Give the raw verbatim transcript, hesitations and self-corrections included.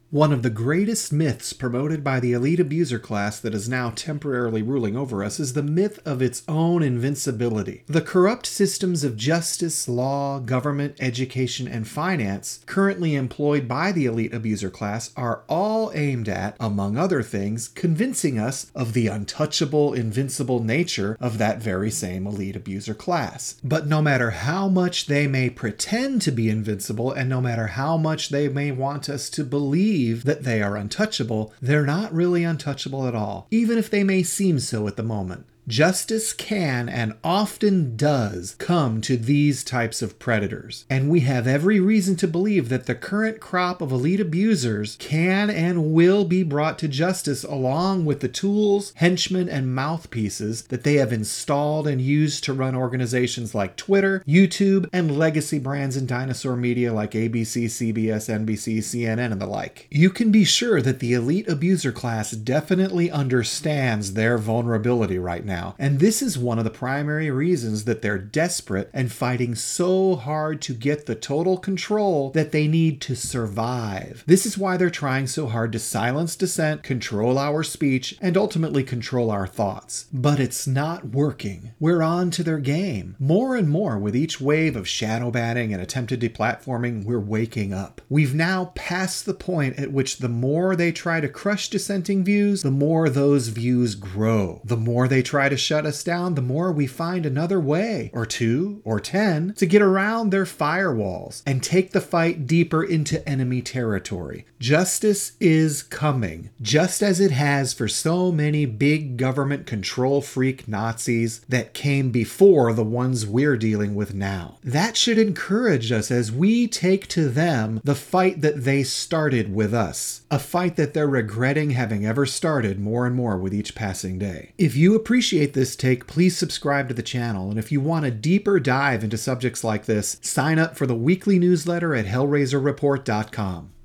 One of the greatest myths promoted by the elite abuser class that is now temporarily ruling over us is the myth of its own invincibility. The corrupt systems of justice, law, government, education, and finance currently employed by the elite abuser class are all aimed at, among other things, convincing us of the untouchable, invincible nature of that very same elite abuser class. But no matter how much they may pretend to be invincible, and no matter how much they may want us to believe that they are untouchable, they're not really untouchable at all, even if they may seem so at the moment. Justice can and often does come to these types of predators, and we have every reason to believe that the current crop of elite abusers can and will be brought to justice along with the tools, henchmen, and mouthpieces that they have installed and used to run organizations like Twitter, YouTube, and legacy brands in dinosaur media like A B C, C B S, N B C, C N N, and the like. You can be sure that the elite abuser class definitely understands their vulnerability right now. And this is one of the primary reasons that they're desperate and fighting so hard to get the total control that they need to survive. This is why they're trying so hard to silence dissent, control our speech, and ultimately control our thoughts. But it's not working. We're on to their game. More and more with each wave of shadow banning and attempted deplatforming, we're waking up. We've now passed the point at which the more they try to crush dissenting views, the more those views grow. The more they try to shut us down, the more we find another way, or two, or ten, to get around their firewalls and take the fight deeper into enemy territory. Justice is coming, just as it has for so many big government control freak Nazis that came before the ones we're dealing with now. That should encourage us as we take to them the fight that they started with us, a fight that they're regretting having ever started more and more with each passing day. If you appreciate this take, please subscribe to the channel, and if you want a deeper dive into subjects like this, sign up for the weekly newsletter at hellraiser report dot com.